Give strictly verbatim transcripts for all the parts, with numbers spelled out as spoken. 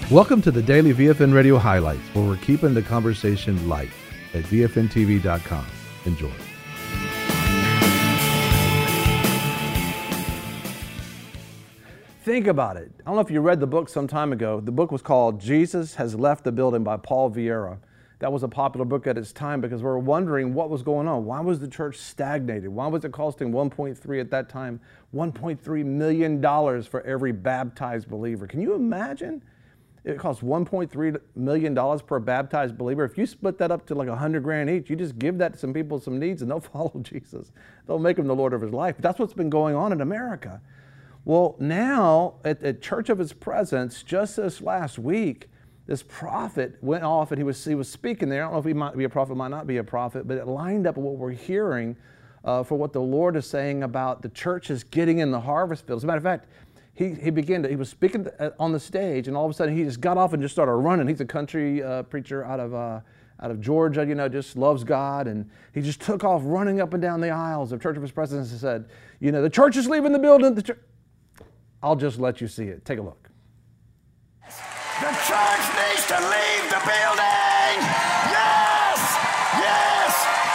Welcome to the Daily V F N Radio Highlights, where we're keeping the conversation light at V F N T V dot com. Enjoy. Think about it. I don't know if you read the book some time ago. The book was called Jesus Has Left the Building by Paul Vieira. That was a popular book at its time because we were wondering what was going on. Why was the church stagnated? Why was it costing one point three at that time, one point three million dollars for every baptized believer? Can you imagine? It costs one point three million dollars per baptized believer. If you split that up to like a hundred grand each, you just give that to some people some needs and they'll follow Jesus. They'll make him the Lord of his life. That's what's been going on in America. Well, now at, at Church of His Presence, just this last week, this prophet went off and he was he was speaking there. I don't know if he might be a prophet, might not be a prophet, but it lined up with what we're hearing uh, for what the Lord is saying about the churches getting in the harvest field. As a matter of fact, he he began to, he was speaking on the stage, and all of a sudden he just got off and just started running. He's a country uh, preacher out of uh, out of Georgia, you know, just loves God, and he just took off running up and down the aisles of Church of His Presence and said, you know, the church is leaving the building. The church. I'll just let you see it. Take a look. The church needs to leave the building. Yes! Yes!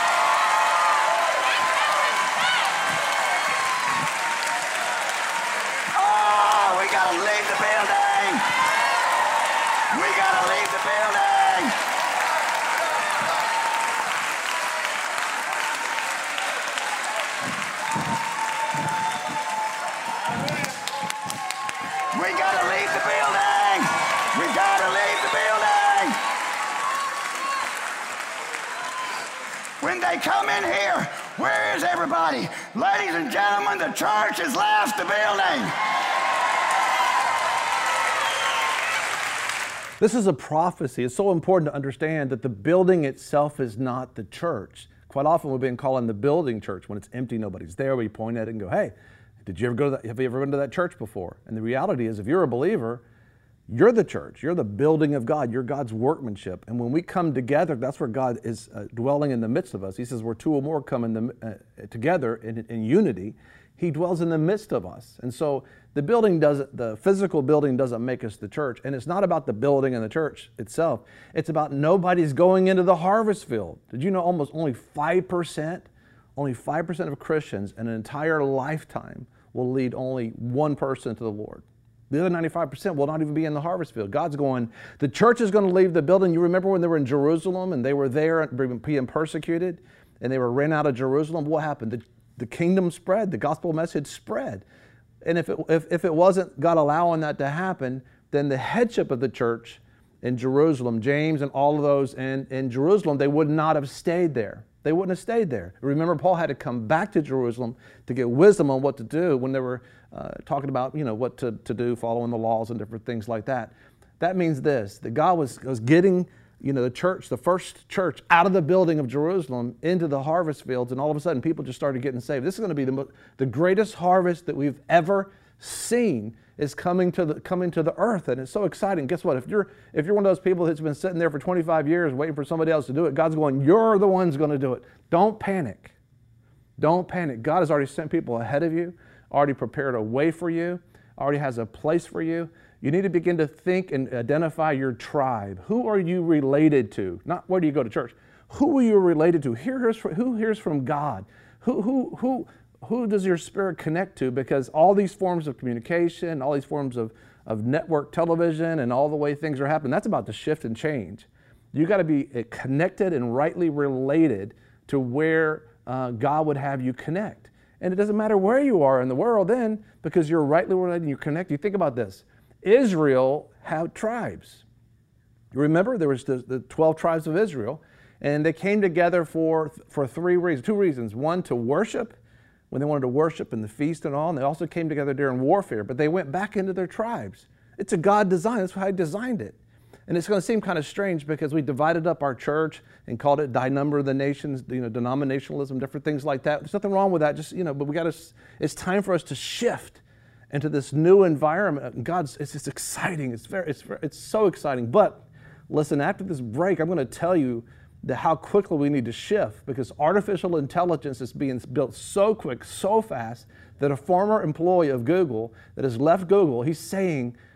Oh, we gotta leave the building. We gotta leave the building. We gotta leave the building. We gotta leave the building. When they come in here, where is everybody? Ladies and gentlemen, the church has left the building. This is a prophecy. It's so important to understand that the building itself is not the church. Quite often we've been calling the building church. When it's empty, nobody's there. We point at it and go, hey, did you ever go to that? Have you ever been to that church before? And the reality is, if you're a believer, you're the church. You're the building of God. You're God's workmanship. And when we come together, that's where God is uh, dwelling in the midst of us. He says, where two or more come in the, uh, together in, in unity, He dwells in the midst of us. And so the building doesn't, the physical building doesn't make us the church. And it's not about the building and the church itself. It's about nobody's going into the harvest field. Did you know almost only five percent, only five percent of Christians in an entire lifetime will lead only one person to the Lord? The other ninety-five percent will not even be in the harvest field. God's going, the church is going to leave the building. You remember when they were in Jerusalem and they were there being persecuted and they were ran out of Jerusalem? What happened? The, the kingdom spread. The gospel message spread. And if it, if, if it wasn't God allowing that to happen, then the headship of the church in Jerusalem, James and all of those in, in Jerusalem, they would not have stayed there. They wouldn't have stayed there. Remember, Paul had to come back to Jerusalem to get wisdom on what to do when they were uh, talking about, you know, what to, to do, following the laws and different things like that. That means this, that God was, was getting, you know, the church, the first church, out of the building of Jerusalem into the harvest fields, and all of a sudden people just started getting saved. This is going to be the, the greatest harvest that we've ever seen is coming to the coming to the earth, and it's so exciting. Guess what? If you're if you're one of those people that's been sitting there for twenty-five years waiting for somebody else to do it, God's going, you're the one's going to do it. Don't panic. Don't panic. God has already sent people ahead of you, already prepared a way for you, already has a place for you. You need to begin to think and identify your tribe. Who are you related to? Not where do you go to church. Who are you related to? Here's who hears from God. Who who who Who does your spirit connect to? Because all these forms of communication, all these forms of, of network television and all the way things are happening, that's about to shift and change. You got to be connected and rightly related to where uh, God would have you connect. And it doesn't matter where you are in the world then, because you're rightly related and you connect. You think about this. Israel had tribes. You remember there was the, the twelve tribes of Israel, and they came together for, for three reasons, two reasons. One, to worship, when they wanted to worship and the feast and all, and they also came together during warfare, but they went back into their tribes. It's a God design. That's how He designed it. And it's going to seem kind of strange because we divided up our church and called it Die Number of the Nations, you know, denominationalism, different things like that. There's nothing wrong with that. Just, you know, but we got to, it's time for us to shift into this new environment. God's, it's just exciting. It's very, it's, it's so exciting. But listen, after this break, I'm going to tell you the, how quickly we need to shift, because artificial intelligence is being built so quick, so fast, that a former employee of Google that has left Google, he's saying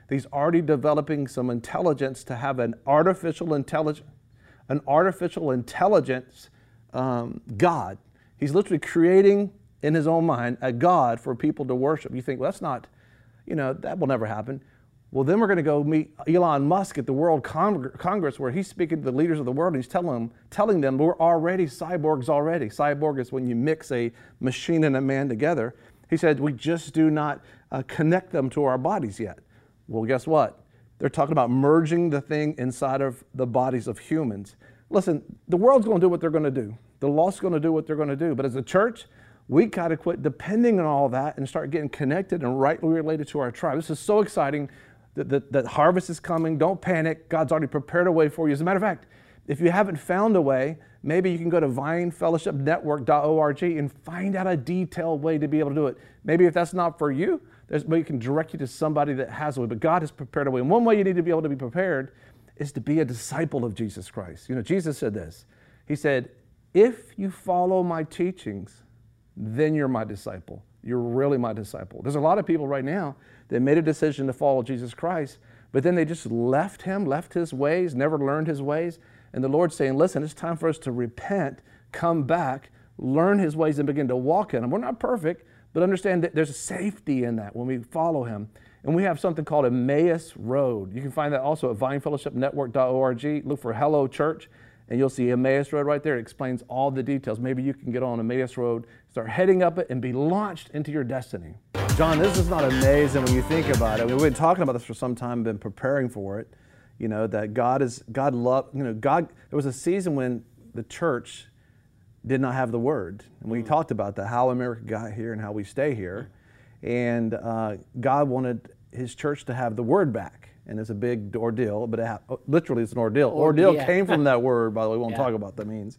that he's already developing some intelligence to have an artificial intelligence, an artificial intelligence um, God. He's literally creating in his own mind a God for people to worship. You think, well, that's not, you know, that will never happen. Well, then we're going to go meet Elon Musk at the World Cong- Congress where he's speaking to the leaders of the world and he's telling them, telling them we're already cyborgs already. Cyborg is when you mix a machine and a man together. He said, we just do not uh, connect them to our bodies yet. Well, guess what? They're talking about merging the thing inside of the bodies of humans. Listen, the world's going to do what they're going to do. The lost's going to do what they're going to do. But as a church, we got to quit depending on all that and start getting connected and rightly related to our tribe. This is so exciting. That, that, that harvest is coming. Don't panic. God's already prepared a way for you. As a matter of fact, if you haven't found a way, maybe you can go to vine fellowship network dot org and find out a detailed way to be able to do it. Maybe if that's not for you, there's we can direct you to somebody that has a way. But God has prepared a way. And one way you need to be able to be prepared is to be a disciple of Jesus Christ. You know, Jesus said this. He said, if you follow my teachings, then you're my disciple. You're really my disciple. There's a lot of people right now that made a decision to follow Jesus Christ, but then they just left him, left his ways, never learned his ways. And the Lord's saying, listen, it's time for us to repent, come back, learn his ways, and begin to walk in them. We're not perfect, but understand that there's a safety in that when we follow him. And we have something called Emmaus Road. You can find that also at vine fellowship network dot org. Look for Hello Church, and you'll see Emmaus Road right there. It explains all the details. Maybe you can get on Emmaus Road, start heading up it, and be launched into your destiny. John, this is not amazing when you think about it. We've been talking about this for some time, been preparing for it. You know, that God is, God loved, you know, God, there was a season when the church did not have the word. And we mm. talked about that, how America got here and how we stay here. And uh, God wanted his church to have the word back. And it's a big ordeal, but it ha- literally it's an ordeal. Ordeal yeah. came from that word, by the way. We won't yeah. talk about what that means.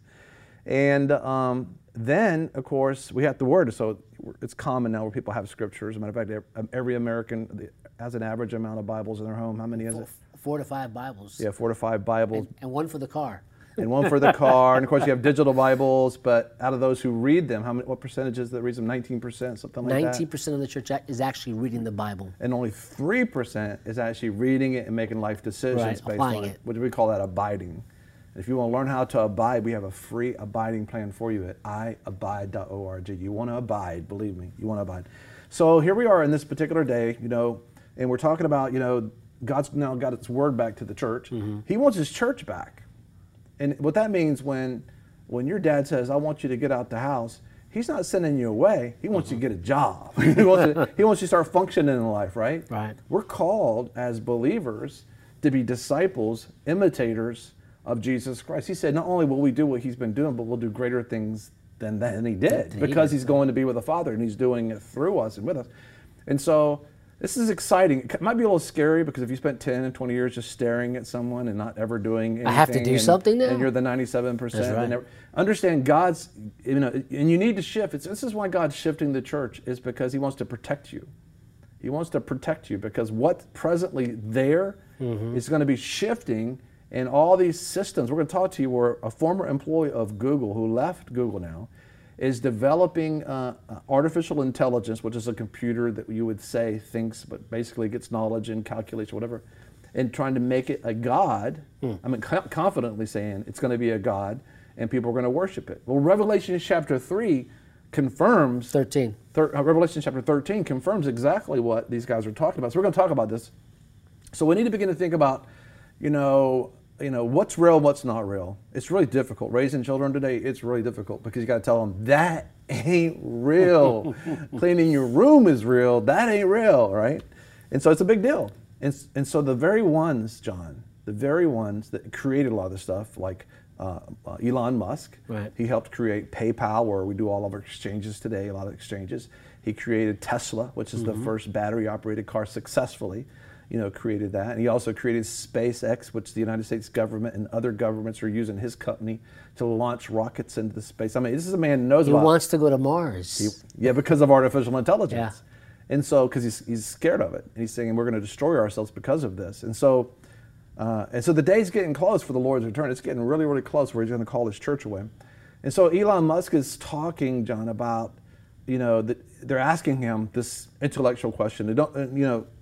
And um, then, of course, we have the word. So it's common now where people have scriptures. As a matter of fact, every American has an average amount of Bibles in their home. How many is four, it? Four to five Bibles. Yeah, four to five Bibles. And, and one for the car. And one for the car. And of course, you have digital Bibles. But out of those who read them, how many? What percentage is that reads them? nineteen percent, something like that? nineteen percent of the church is actually reading the Bible. And only three percent is actually reading it and making life decisions right, based applying on it. What do we call that? Abiding. If you want to learn how to abide, we have a free abiding plan for you at i abide dot org. You want to abide, believe me, you want to abide. So here we are in this particular day, you know, and we're talking about, you know, God's now got its word back to the church. Mm-hmm. He wants his church back. And what that means when when your dad says, I want you to get out the house, he's not sending you away. He wants mm-hmm. you to get a job. he, wants to, he wants you to start functioning in life, right? Right. We're called as believers to be disciples, imitators of Jesus Christ. He said, not only will we do what he's been doing, but we'll do greater things than that. And he did, because he's going to be with the Father, and he's doing it through us and with us. And so this is exciting. It might be a little scary, because if you spent ten and twenty years just staring at someone and not ever doing anything, I have to do and, something now, and you're the ninety-seven percent. That's right. And never, understand God's, you know, and you need to shift. It's, this is why God's shifting the church, is because he wants to protect you. He wants to protect you, because what's presently there mm-hmm. is going to be shifting. And all these systems, we're going to talk to you where a former employee of Google, who left Google now, is developing uh, artificial intelligence, which is a computer that you would say thinks, but basically gets knowledge and calculates whatever, and trying to make it a god. Hmm. I mean, co- confidently saying it's going to be a god, and people are going to worship it. Well, Revelation chapter three confirms. thirteen. Thir- uh, Revelation chapter thirteen confirms exactly what these guys are talking about. So we're going to talk about this. So we need to begin to think about, you know, you know, what's real, what's not real. It's really difficult. Raising children today, it's really difficult, because you got to tell them, that ain't real. Cleaning your room is real. That ain't real, right? And so it's a big deal. And, and so the very ones, John, the very ones that created a lot of this stuff, like uh, uh, Elon Musk, right. He helped create PayPal, where we do all of our exchanges today, a lot of exchanges. He created Tesla, which is mm-hmm. the first battery-operated car successfully. You know, created that. And he also created SpaceX, which the United States government and other governments are using his company to launch rockets into the space. I mean, this is a man who knows he about. He wants to go to Mars. He, yeah, because of artificial intelligence. Yeah. And so, because he's, he's scared of it. And he's saying, we're going to destroy ourselves because of this. And so, uh, and so the day's getting close for the Lord's return. It's getting really, really close where he's going to call his church away. And so Elon Musk is talking, John, about, you know, that they're asking him this intellectual question. They don't, you know,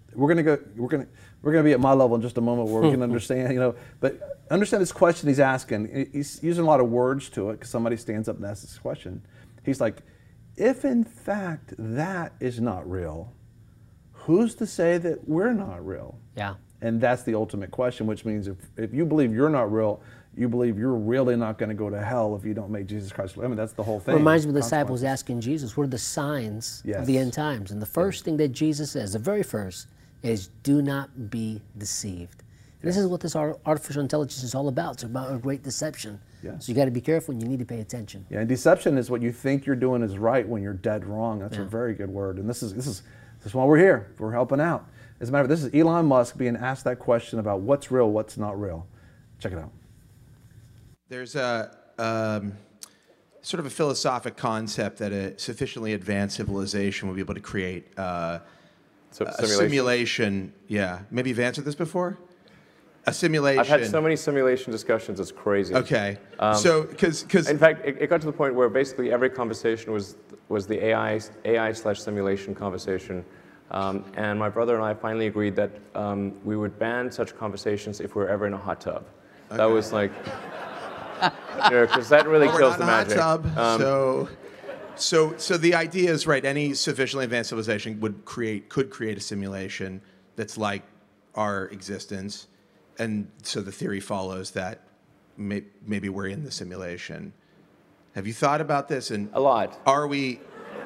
we're going to go. We're going to we're going to be at my level in just a moment where we can understand. You know, but understand this question he's asking. He's using a lot of words to it because somebody stands up and asks this question. He's like, if in fact that is not real, who's to say that we're not real? Yeah. And that's the ultimate question, which means if, if you believe you're not real, you believe you're really not going to go to hell if you don't make Jesus Christ. I mean, that's the whole thing. It reminds me of the disciples asking Jesus, what are the signs Yes. of the end times? And the first thing that Jesus says, the very first, is do not be deceived. And this is what this ar- artificial intelligence is all about. It's about a great deception. Yeah. So you got to be careful and you need to pay attention. Yeah, and deception is what you think you're doing is right when you're dead wrong. That's Yeah. a very good word. And this is this is this is why we're here. We're helping out. As a matter of fact, this is Elon Musk being asked that question about what's real, what's not real. Check it out. There's a um, sort of a philosophic concept that a sufficiently advanced civilization will be able to create uh, So, a simulation. simulation. Yeah, maybe you've answered this before. A simulation. I've had so many simulation discussions, it's crazy. Okay, Um, so because because In fact, it, it got to the point where basically every conversation was was the A I A I slash simulation conversation, um, and my brother and I finally agreed that um, we would ban such conversations if we were ever in a hot tub. That was like, because that really Well, we're kills not the in a hot magic. tub, Um, so so so the idea is right. Any sufficiently advanced civilization would create could create a simulation that's like our existence, and so the theory follows that may, maybe we're in the simulation. Have you thought about this? And a lot. are we?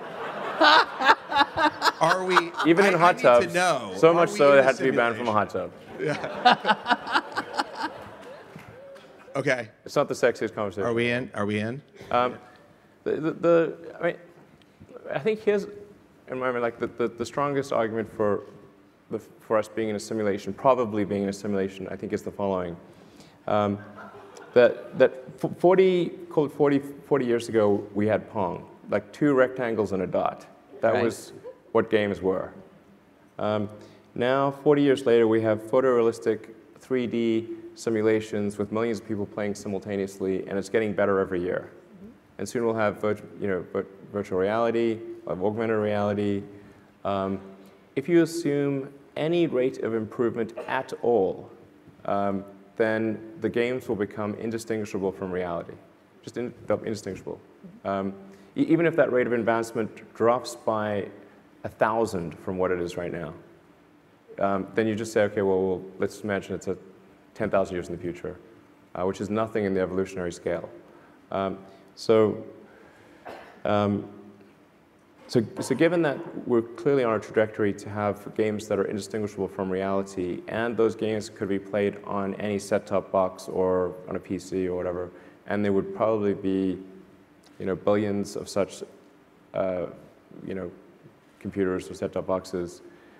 Are we? Even I, in I hot need tubs, to know. so Are much we so in it a had to be banned from a simulation? hot tub. Okay. It's not the sexiest conversation. Are we in? Are we in? Um, the, the, the, I mean, I think here's, in my mind, like the, the, the strongest argument for, the, for us being in a simulation, probably being in a simulation, I think is the following. Um, that that forty, call it forty, forty years ago, we had Pong, like two rectangles and a dot. That Right. was what games were. Um, now, forty years later, we have photorealistic three D simulations with millions of people playing simultaneously, and it's getting better every year. And soon we'll have virtu you know, vir virtual reality, we'll have augmented reality. Um, if you assume any rate of improvement at all, um, then the games will become indistinguishable from reality, just in, indistinguishable. Um, e even if that rate of advancement drops by a thousand from what it is right now, um, then you just say, okay, well, well let's imagine it's a ten thousand years in the future, uh, which is nothing in the evolutionary scale. Um, so, um, so, so given that we're clearly on a trajectory to have games that are indistinguishable from reality, and those games could be played on any set-top box or on a P C or whatever, and there would probably be, you know, billions of such, uh, you know, computers or set-top boxes,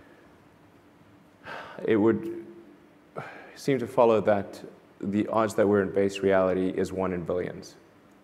it would seem to follow that the odds that we're in base reality is one in billions.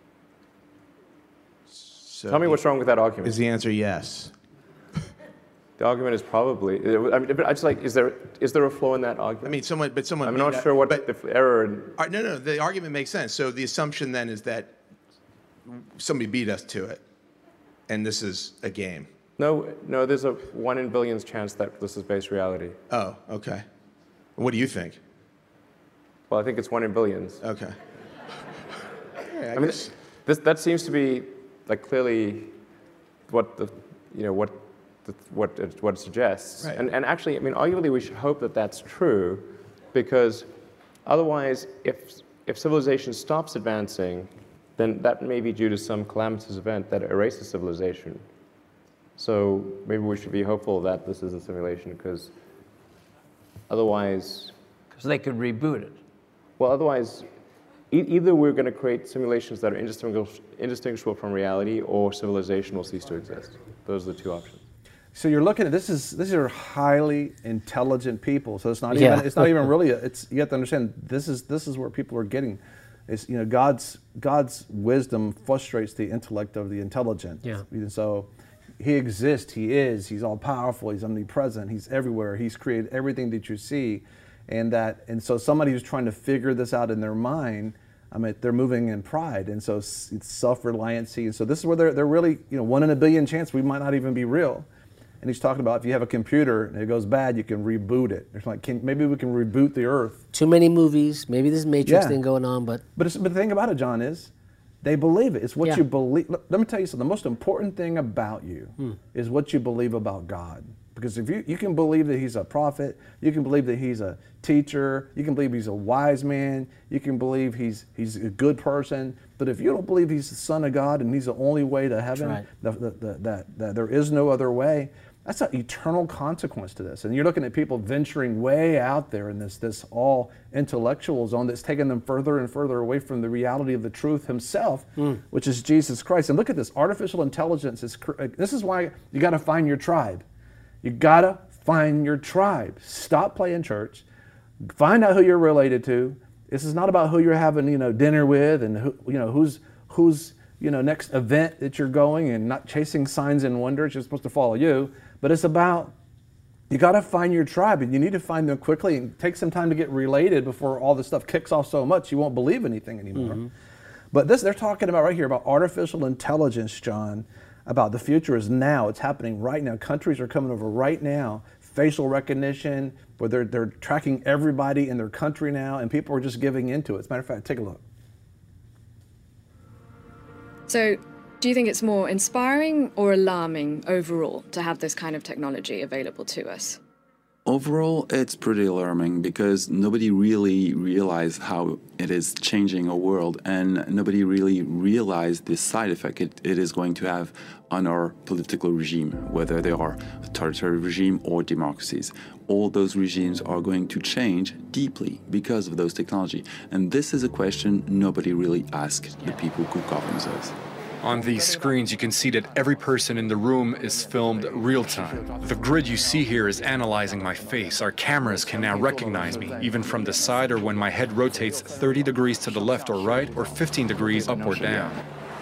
So Tell me what's wrong with that argument. Is the answer yes? The argument is probably, I mean, but I just like, is there, is there a flaw in that argument? I mean, someone, but someone. I'm made not that- sure what but, the error in, uh, no, no, the argument makes sense. So the assumption then is that somebody beat us to it, and this is a game. no, no, there's a one in billions chance that this is base reality. Oh, okay. What do you think? Well, I think it's one in billions. Okay. Yeah, I I mean, guess- this, that seems to be like clearly what the, you know, what, the, what, it, what it suggests. Right. And, and actually, I mean, arguably we should hope that that's true, because otherwise, if, if civilization stops advancing, then that may be due to some calamitous event that erases civilization. So maybe we should be hopeful that this is a simulation, because otherwise, So they could reboot it. well, otherwise, e either we're going to create simulations that are indistinguish indistinguishable from reality, or civilization will cease to exist. Those are the two options. So you're looking at this is these are highly intelligent people. So it's not Yeah. even it's not even really a, it's you have to understand this is this is where people are getting. It's you know God's God's wisdom frustrates the intellect of the intelligent. Yeah. And so He exists. He is. He's all powerful. He's omnipresent. He's everywhere. He's created everything that you see, and that and so somebody who's trying to figure this out in their mind, I mean, they're moving in pride, and so it's self-reliancy. And so this is where they're they're really you know one in a billion chance we might not even be real. And he's talking about if you have a computer and it goes bad, you can reboot it. It's like, can, maybe we can reboot the earth. Too many movies. Maybe this Matrix Yeah. thing going on, but But, it's, but the thing about it, John, is they believe it. It's what Yeah. you believe. Let, let me tell you something. The most important thing about you Hmm. is what you believe about God. Because if you, you can believe that he's a prophet, you can believe that he's a teacher, you can believe he's a wise man, you can believe he's he's a good person. But if you don't believe he's the Son of God and he's the only way to heaven, right. the, the, the, that, that there is no other way, that's an eternal consequence to this. And you're looking at people venturing way out there in this, this all intellectual zone that's taking them further and further away from the reality of the truth himself, mm. which is Jesus Christ. And look at this, artificial intelligence is, this is why you gotta find your tribe. You gotta find your tribe. Stop playing church. Find out who you're related to. This is not about who you're having, you know, dinner with and who, you know, who's, who's, you know, next event that you're going, and not chasing signs and wonders. You're supposed to follow you. But it's about, you got to find your tribe, and you need to find them quickly and take some time to get related before all this stuff kicks off so much you won't believe anything anymore. Mm-hmm. But this, they're talking about right here about artificial intelligence, John, about the future is now. It's happening right now. Countries are coming over right now. Facial recognition, where they're, they're tracking everybody in their country now, and people are just giving into it. As a matter of fact, take a look. So, do you think it's more inspiring or alarming overall to have this kind of technology available to us? Overall, it's pretty alarming because nobody really realized how it is changing our world, and nobody really realized the side effect it, it is going to have on our political regime, whether they are authoritarian regime or democracies. All those regimes are going to change deeply because of those technology. And this is a question nobody really asked the people who govern us. On these screens, you can see that every person in the room is filmed real time. The grid you see here is analyzing my face. Our cameras can now recognize me, even from the side or when my head rotates thirty degrees to the left or right, or fifteen degrees up or down.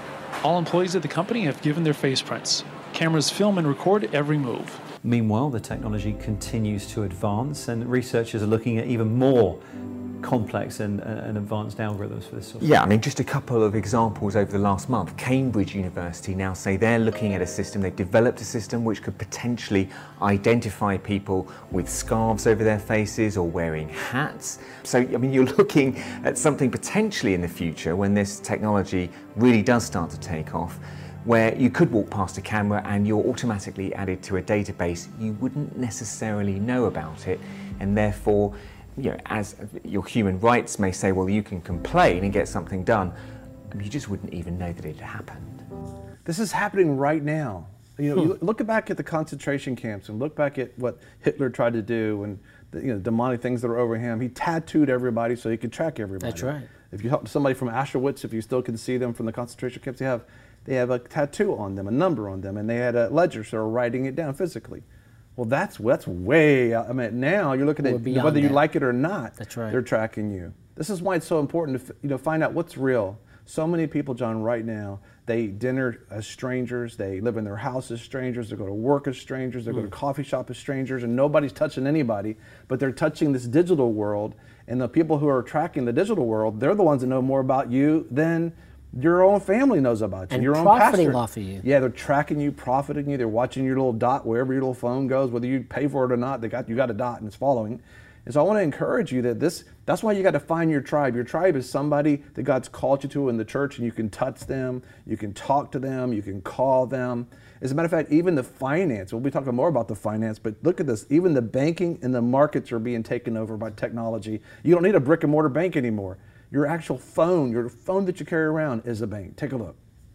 All employees at the company have given their face prints. Cameras film and record every move. Meanwhile, the technology continues to advance, and researchers are looking at even more complex and, and advanced algorithms for this sort of Yeah, I mean, just a couple of examples over the last month. Cambridge University now say they're looking at a system, they've developed a system which could potentially identify people with scarves over their faces or wearing hats. So, I mean, you're looking at something potentially in the future when this technology really does start to take off, where you could walk past a camera and you're automatically added to a database. You wouldn't necessarily know about it, and therefore, you know, as your human rights may say, well, you can complain and get something done, you just wouldn't even know that it happened. This is happening right now. You know, hmm. you look back at the concentration camps and look back at what Hitler tried to do and the, you know, demonic things that are over him. He tattooed everybody so he could track everybody. That's right. If you help somebody from Auschwitz, if you still can see them from the concentration camps, they have they have a tattoo on them, a number on them, and they had a ledger, so they're writing it down physically. Well, that's that's way out. I mean, now you're looking at whether you that. like it or not. That's right. They're tracking you. This is why it's so important to you know find out what's real. So many people, John, right now, they dinner as strangers. They live in their house as strangers. They go to work as strangers. They mm. go to coffee shop as strangers, and nobody's touching anybody. But they're touching this digital world, and the people who are tracking the digital world, they're the ones that know more about you than your own family knows about you. And your own profiting pastor. off of you. Yeah, they're tracking you, profiting you. They're watching your little dot wherever your little phone goes, whether you pay for it or not. They got you got a dot and it's following. And so I want to encourage you that this. That's why you got to find your tribe. Your tribe is somebody that God's called you to in the church, and you can touch them, you can talk to them, you can call them. As a matter of fact, even the finance. We'll be talking more about the finance, but look at this. Even the banking and the markets are being taken over by technology. You don't need a brick and mortar bank anymore. Your actual phone, your phone that you carry around is a bank. Take a look.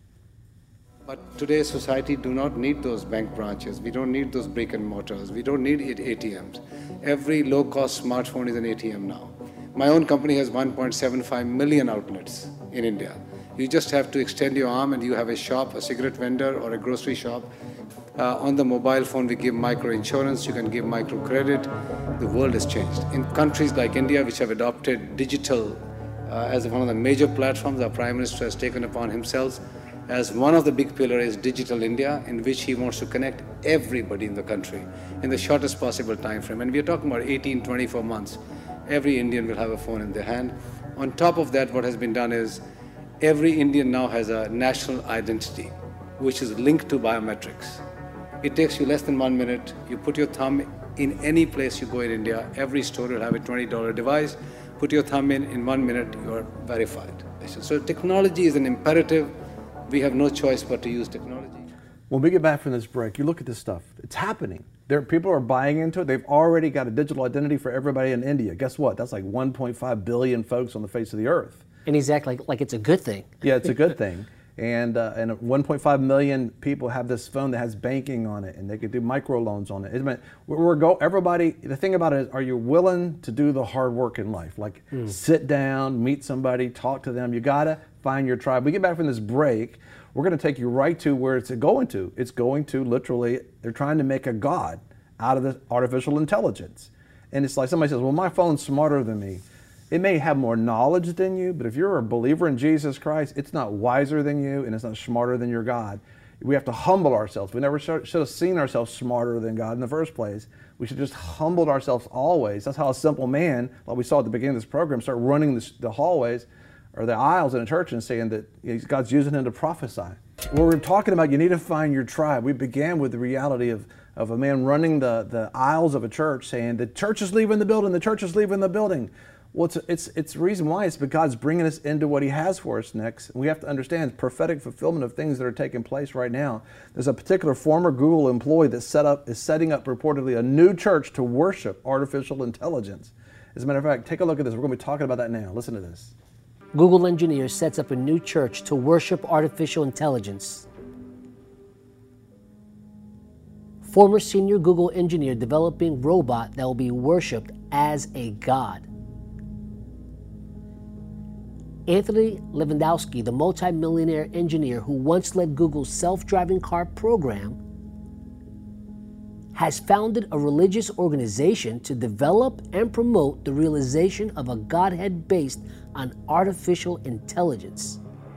But today's society do not need those bank branches. We don't need those brick and mortars. We don't need A T Ms. Every low-cost smartphone is an A T M now. My own company has one point seven five million outlets in India. You just have to extend your arm and you have a shop, a cigarette vendor or a grocery shop. Uh, on the mobile phone, we give micro insurance, you can give micro credit. The world has changed. In countries like India, which have adopted digital Uh, as one of the major platforms, our Prime Minister has taken upon himself as one of the big pillars is Digital India, in which he wants to connect everybody in the country in the shortest possible time frame. And we are talking about eighteen, twenty-four months. Every Indian will have a phone in their hand. On top of that, what has been done is every Indian now has a national identity, which is linked to biometrics. It takes you less than one minute. You put your thumb in any place you go in India. Every store will have a twenty dollar device. Put your thumb in, in one minute, you are verified. So technology is an imperative. We have no choice but to use technology. When we get back from this break, you look at this stuff. It's happening. There, people are buying into it. They've already got a digital identity for everybody in India. Guess what? That's like one point five billion folks on the face of the earth. And he's acting like, like it's a good thing. Yeah, it's a good thing. And uh, and one point five million people have this phone that has banking on it, and they could do microloans on it. It we're, we're go everybody. The thing about it is, are you willing to do the hard work in life? Like mm. sit down, meet somebody, talk to them. You gotta find your tribe. We get back from this break. We're going to take you right to where it's going to. It's going to literally. They're trying to make a god out of the artificial intelligence, and it's like somebody says, "Well, my phone's smarter than me." It may have more knowledge than you, but if you're a believer in Jesus Christ, it's not wiser than you and it's not smarter than your God. We have to humble ourselves. We never should have seen ourselves smarter than God in the first place. We should just humble ourselves always. That's how a simple man, like we saw at the beginning of this program, start running the, the hallways or the aisles in a church and saying that you know, God's using him to prophesy. Well, we're talking about you need to find your tribe. We began with the reality of, of a man running the, the aisles of a church saying, the church is leaving the building, the church is leaving the building. Well, it's, it's, it's the reason why is because God's bringing us into what he has for us next. And we have to understand prophetic fulfillment of things that are taking place right now. There's a particular former Google employee that set up, is setting up reportedly a new church to worship artificial intelligence. As a matter of fact, take a look at this. We're going to be talking about that now. Listen to this. Google engineer sets up a new church to worship artificial intelligence. Former senior Google engineer developing robot that will be worshipped as a god. Anthony Lewandowski, the multi-millionaire engineer who once led Google's self-driving car program, has founded a religious organization to develop and promote the realization of a Godhead based on artificial intelligence.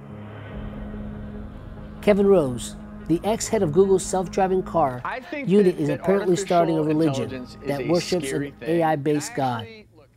Kevin Rose, the ex-head of Google's self-driving car unit, is apparently starting a religion that worships an A I-based God.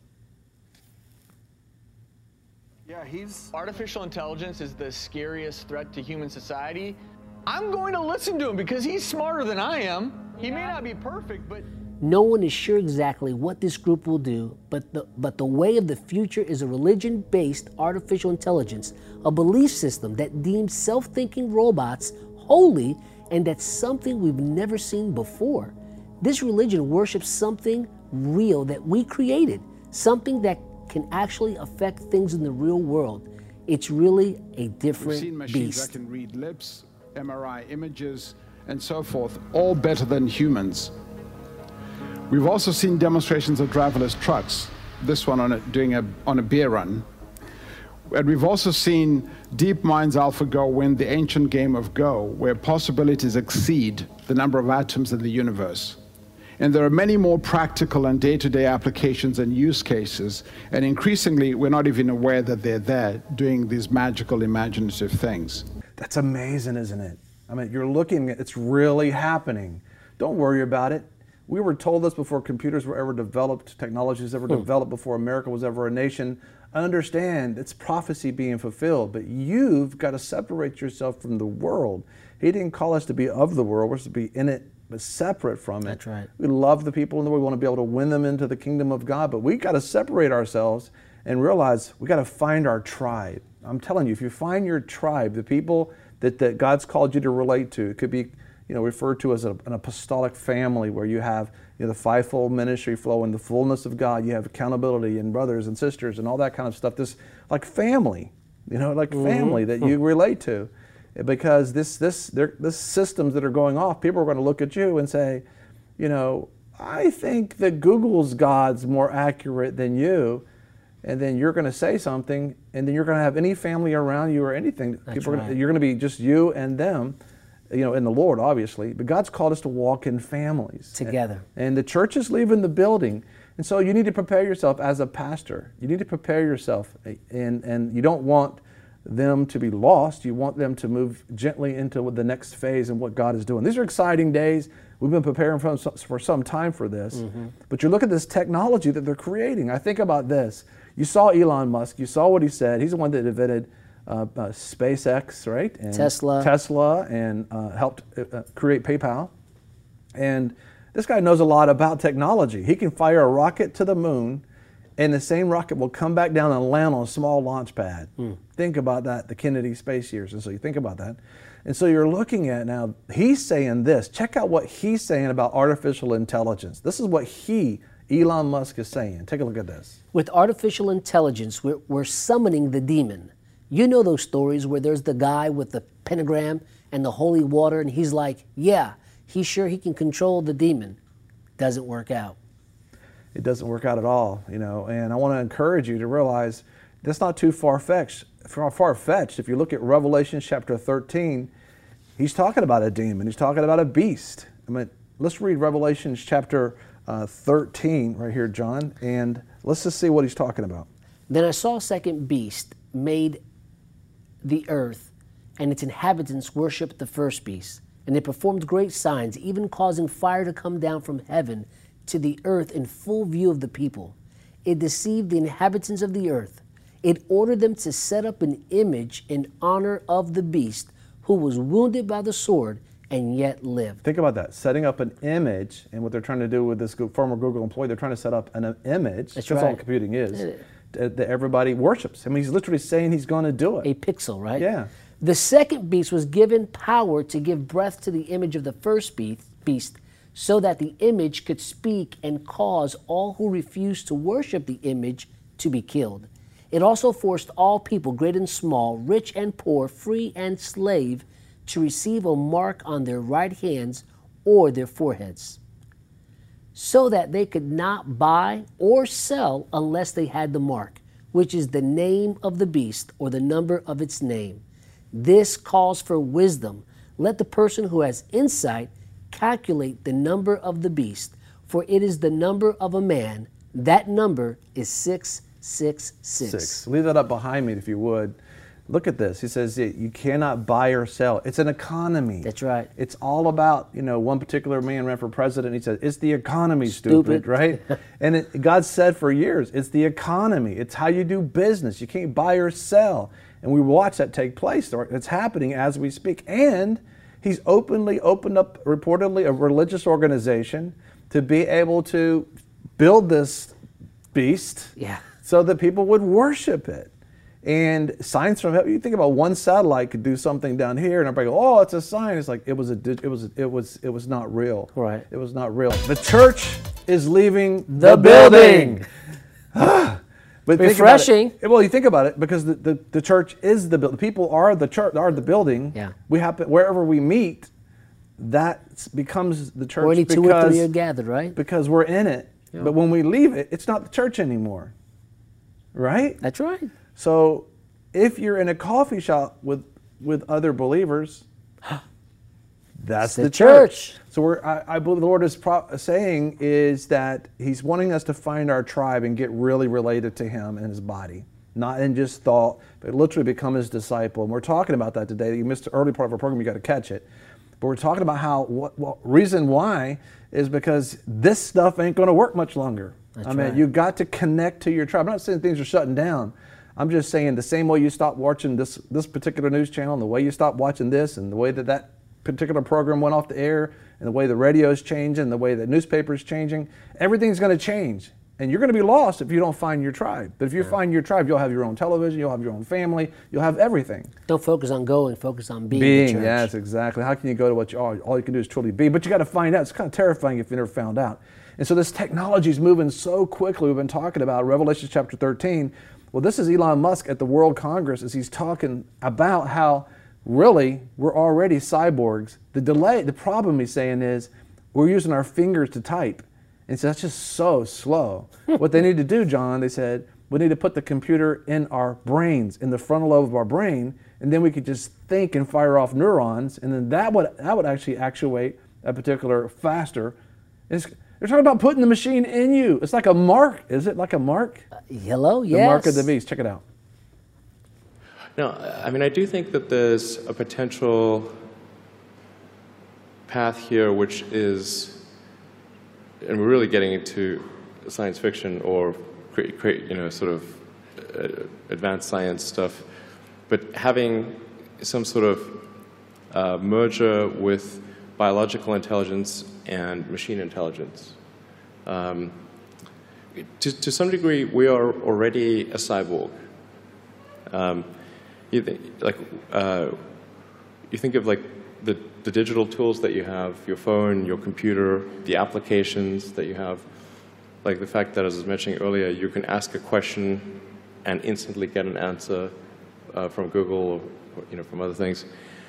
Yeah, he's... Artificial intelligence is the scariest threat to human society. I'm going to listen to him because he's smarter than I am. He may not be perfect, but... No one is sure exactly what this group will do, but the, but the way of the future is a religion-based artificial intelligence, a belief system that deems self-thinking robots holy, and that's something we've never seen before. This religion worships something real that we created, something that can actually affect things in the real world. It's really a different We've seen machines beast. that can read lips, M R I images, and so forth, all better than humans. We've also seen demonstrations of driverless trucks, this one on a, doing a, on a beer run. And we've also seen DeepMind's AlphaGo win the ancient game of Go, where possibilities exceed the number of atoms in the universe. And there are many more practical and day-to-day applications and use cases, and increasingly we're not even aware that they're there doing these magical, imaginative things. That's amazing, isn't it? I mean, you're looking at it's really happening. Don't worry about it. We were told this before computers were ever developed, technology was ever hmm. developed, before America was ever a nation. Understand, it's prophecy being fulfilled, but you've got to separate yourself from the world. He didn't call us to be of the world, we're supposed to be in it, but separate from it. That's right. We love the people in the world. We want to be able to win them into the kingdom of God, but we got to separate ourselves and realize we got to find our tribe. I'm telling you, if you find your tribe, the people that, that God's called you to relate to, it could be, you know, referred to as a, an apostolic family where you have, you know, the fivefold ministry flow in the fullness of God. You have accountability and brothers and sisters and all that kind of stuff. This like family, you know, like mm-hmm. family that you relate to. Because this, this, this systems that are going off, people are going to look at you and say, you know, I think that Google's God's more accurate than you. And then you're going to say something, and then you're going to have any family around you or anything. That's people are right. gonna, you're going to be just you and them, you know, in the Lord, obviously. But God's called us to walk in families. Together. And, and the church is leaving the building. And so you need to prepare yourself as a pastor. You need to prepare yourself. And, and you don't want them to be lost. You want them to move gently into the next phase and what God is doing. These are exciting days. We've been preparing for, for some time for this. Mm-hmm. But you look at this technology that they're creating. I think about this. You saw Elon Musk. You saw what he said. He's the one that invented uh, uh, SpaceX, right? And Tesla. Tesla and uh, helped uh, create PayPal. And this guy knows a lot about technology. He can fire a rocket to the moon, and the same rocket will come back down and land on a small launch pad. Mm. Think about that, the Kennedy space years. And so you think about that. And so you're looking at now, he's saying this. Check out what he's saying about artificial intelligence. This is what he, Elon Musk, is saying. Take a look at this. With artificial intelligence, we're, we're summoning the demon. You know those stories where there's the guy with the pentagram and the holy water, and he's like, yeah, he's sure he can control the demon. Doesn't work out. It doesn't work out at all, you know, and I want to encourage you to realize that's not too far-fetched. Far-fetched. If you look at Revelation chapter thirteen, he's talking about a demon. He's talking about a beast. I mean, let's read Revelation chapter uh, thirteen right here, John, and let's just see what he's talking about. Then I saw a second beast made the earth, and its inhabitants worshipped the first beast. And they performed great signs, even causing fire to come down from heaven to the earth in full view of the people. It deceived the inhabitants of the earth. It ordered them to set up an image in honor of the beast, who was wounded by the sword and yet lived. Think about that, setting up an image, and what they're trying to do with this former Google employee, they're trying to set up an image, that's right. all computing is, that everybody worships. I mean, he's literally saying he's going to do it. A pixel, right? Yeah. The second beast was given power to give breath to the image of the first beast, so that the image could speak and cause all who refused to worship the image to be killed. It also forced all people, great and small, rich and poor, free and slave, to receive a mark on their right hands or their foreheads, so that they could not buy or sell unless they had the mark, which is the name of the beast or the number of its name. This calls for wisdom. Let the person who has insight calculate the number of the beast, for it is the number of a man. That number is six six six. Six. Leave that up behind me if you would. Look at this. He says you cannot buy or sell. It's an economy. That's right. It's all about, you know, one particular man ran for president. He said, it's the economy, stupid, stupid. right? And it, God said for years, it's the economy. It's how you do business. You can't buy or sell. And we watch that take place. It's happening as we speak. And he's openly opened up, reportedly, a religious organization to be able to build this beast yeah. so that people would worship it. And signs from heaven. You think about one satellite could do something down here, and everybody go, "Oh, it's a sign." It's like it was a, it was, it was, it was not real. Right. It was not real. The church is leaving the, the building. building. But refreshing. It, well, you think about it because the, the, the church is the building. The people are the church, are the building. Yeah. We happen wherever we meet, that becomes the church. Or any two because, or three are gathered, right? Because we're in it. Yeah. But when we leave it, it's not the church anymore. Right? That's right. So if you're in a coffee shop with, with other believers, that's the, the church. church. So we're, I, I believe the Lord is pro- saying is that he's wanting us to find our tribe and get really related to him and his body. Not in just thought, but literally become his disciple. And we're talking about that today. You missed the early part of our program, you got to catch it. But we're talking about how, what, what reason why is because this stuff ain't going to work much longer. That's I mean, right. You've got to connect to your tribe. I'm not saying things are shutting down. I'm just saying the same way you stopped watching this this particular news channel, and the way you stopped watching this, and the way that that particular program went off the air, and the way the radio is changing, and the way the newspaper is changing, everything's going to change. And you're going to be lost if you don't find your tribe. But if you yeah. find your tribe, you'll have your own television, you'll have your own family, you'll have everything. Don't focus on going, focus on being. Being, the church. yes, exactly. How can you go to what you are? All you can do is truly be. But you got to find out. It's kind of terrifying if you never found out. And so this technology is moving so quickly. We've been talking about Revelation chapter thirteen. Well, this is Elon Musk at the World Congress as he's talking about how really we're already cyborgs. The delay, the problem he's saying is we're using our fingers to type. And so that's just so slow. What they need to do, John, they said, we need to put the computer in our brains, in the frontal lobe of our brain, and then we could just think and fire off neurons, and then that would that would actually actuate a particular faster. It's, they're talking about putting the machine in you. It's like a mark. Is it like a mark? Uh, hello, yes. The mark of the beast. Check it out. No, I mean, I do think that there's a potential path here which is, and we're really getting into science fiction or create, create you know, sort of uh, advanced science stuff, but having some sort of uh, merger with biological intelligence and machine intelligence. Um, to, to some degree, we are already a cyborg. Um, you, th like, uh, you think of like the, the digital tools that you have, your phone, your computer, the applications that you have, like the fact that, as I was mentioning earlier, you can ask a question and instantly get an answer uh, from Google or, or you know, from other things.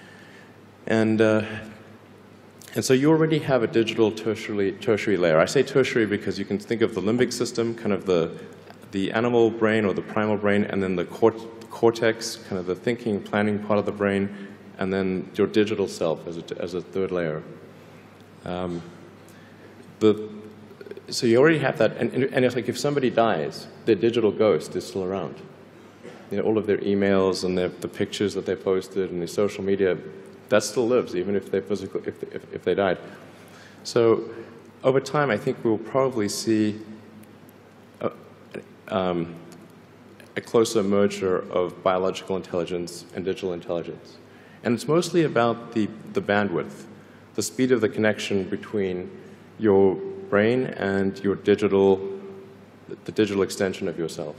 And, uh, and so you already have a digital tertiary, tertiary layer. I say tertiary because you can think of the limbic system, kind of the, the animal brain or the primal brain, and then the cort cortex, kind of the thinking, planning part of the brain, and then your digital self as a, as a third layer. Um, the, so you already have that, and, and it's like if somebody dies, their digital ghost is still around. You know, all of their emails and their, the pictures that they posted and their social media, that still lives, even if they physically, if, if, if they died. So over time, I think we'll probably see a, um, a closer merger of biological intelligence and digital intelligence. And it's mostly about the, the bandwidth, the speed of the connection between your brain and your digital, the digital extension of yourself.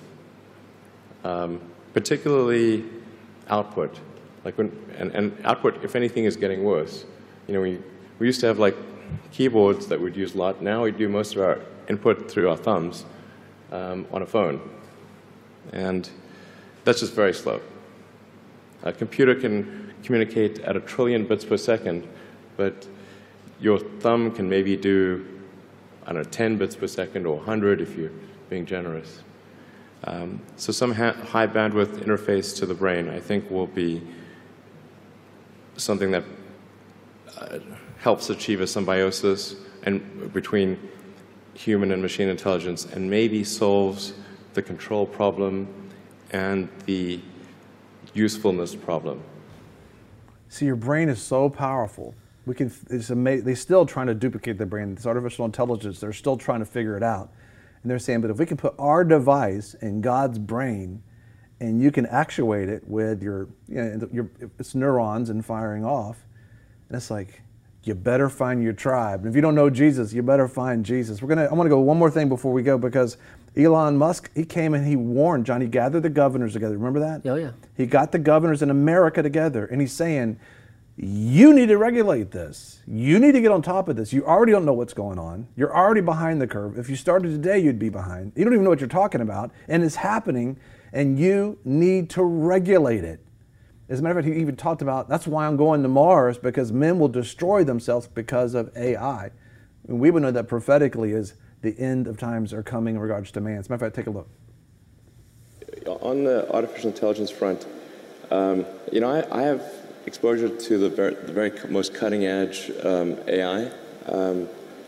Um, particularly output. Like when, and, and output, if anything, is getting worse. You know, we, we used to have like keyboards that we'd use a lot. Now we do most of our input through our thumbs um, on a phone. And that's just very slow. A computer can communicate at a trillion bits per second, but your thumb can maybe do, I don't know, ten bits per second or one hundred if you're being generous. Um, so some ha high bandwidth interface to the brain, I think, will be something that uh, helps achieve a symbiosis and between human and machine intelligence, and maybe solves the control problem and the usefulness problem. See, your brain is so powerful. We can, it's amazing. They're still trying to duplicate the brain. This artificial intelligence, they're still trying to figure it out. And they're saying, but if we can put our device in God's brain and you can actuate it with your, you know, your it's neurons and firing off, and it's like, you better find your tribe. And if you don't know Jesus, you better find Jesus. We're gonna, I want to go one more thing before we go, because Elon Musk, he came and he warned, John, he gathered the governors together. Remember that? Oh, yeah. He got the governors in America together, and he's saying, you need to regulate this. You need to get on top of this. You already don't know what's going on. You're already behind the curve. If you started today, you'd be behind. You don't even know what you're talking about, and it's happening, and you need to regulate it. As a matter of fact, he even talked about, that's why I'm going to Mars, because men will destroy themselves because of A I. And we would know that prophetically is the end of times are coming in regards to man. As a matter of fact, take a look. On the artificial intelligence front, um, you know, I, I have exposure to the very, the very most cutting edge um, A I, um,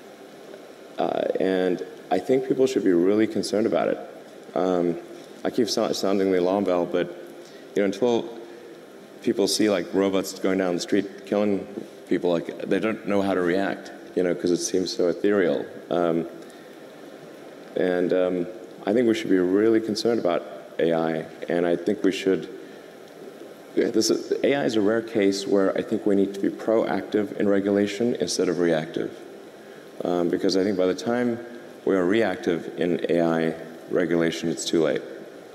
uh, and I think people should be really concerned about it. Um, I keep so sounding the alarm bell, but you know, until people see like robots going down the street killing people, like they don't know how to react, you know, because it seems so ethereal. Um, and um, I think we should be really concerned about A I, and I think we should. This is, A I is a rare case where I think we need to be proactive in regulation instead of reactive, um, because I think by the time we are reactive in A I regulation, it's too late.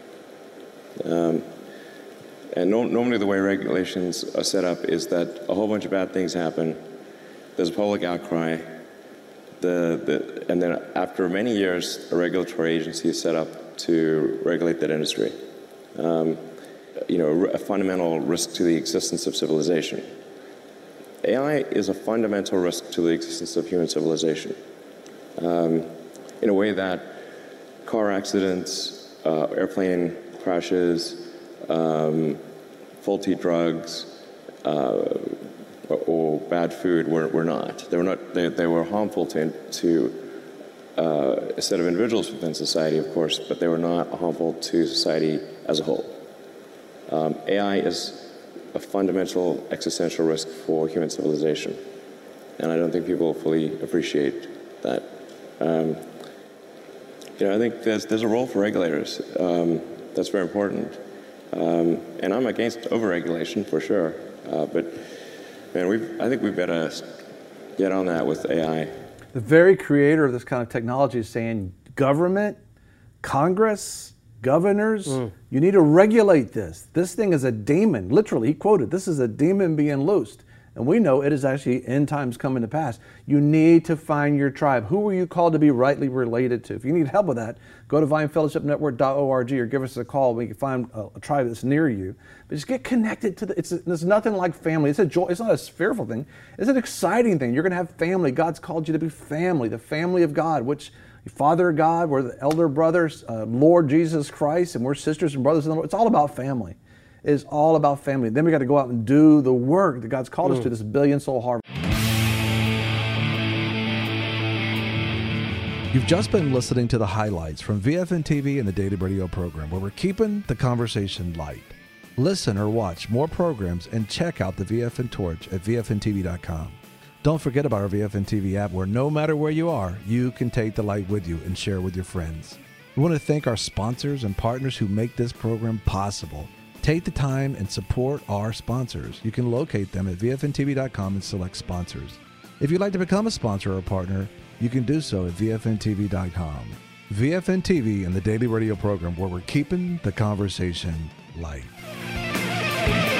Um, and no, normally the way regulations are set up is that a whole bunch of bad things happen, there's a public outcry, the, the, and then after many years, a regulatory agency is set up to regulate that industry. Um, you know, a fundamental risk to the existence of civilization. A I is a fundamental risk to the existence of human civilization, um, in a way that car accidents, uh, airplane crashes, um, faulty drugs, uh, or bad food were, were not. They were not. They, they were harmful to, to uh, a set of individuals within society, of course, but they were not harmful to society as a whole. Um, A I is a fundamental existential risk for human civilization, and I don't think people fully appreciate that. Um, you know, I think there's, there's a role for regulators. Um, that's very important. Um, and I'm against overregulation for sure, uh, but man, we I think we better get on that with A I. The very creator of this kind of technology is saying, government, Congress, governors, mm. you need to regulate this. This thing is a demon. Literally, he quoted, this is a demon being loosed. And we know it is actually end times coming to pass. You need to find your tribe. Who are you called to be rightly related to? If you need help with that, go to vine fellowship network dot org or give us a call. We can find a, a tribe that's near you. But just get connected to the, it's, it's nothing like family. It's a joy, it's not a fearful thing. It's an exciting thing. You're gonna have family. God's called you to be family, the family of God, which Father God, we're the elder brothers, uh, Lord Jesus Christ, and we're sisters and brothers in the Lord. It's all about family. It is all about family. Then we got to go out and do the work that God's called mm. us to, this billion soul harvest. You've just been listening to the highlights from V F N T V and the Daily Radio program, where we're keeping the conversation light. Listen or watch more programs and check out the V F N Torch at V F N T V dot com. Don't forget about our V F N T V app, where no matter where you are, you can take the light with you and share with your friends. We want to thank our sponsors and partners who make this program possible. Take the time and support our sponsors. You can locate them at V F N T V dot com and select sponsors. If you'd like to become a sponsor or a partner, you can do so at V F N T V dot com. V F N T V and the Daily Radio program, where we're keeping the conversation light.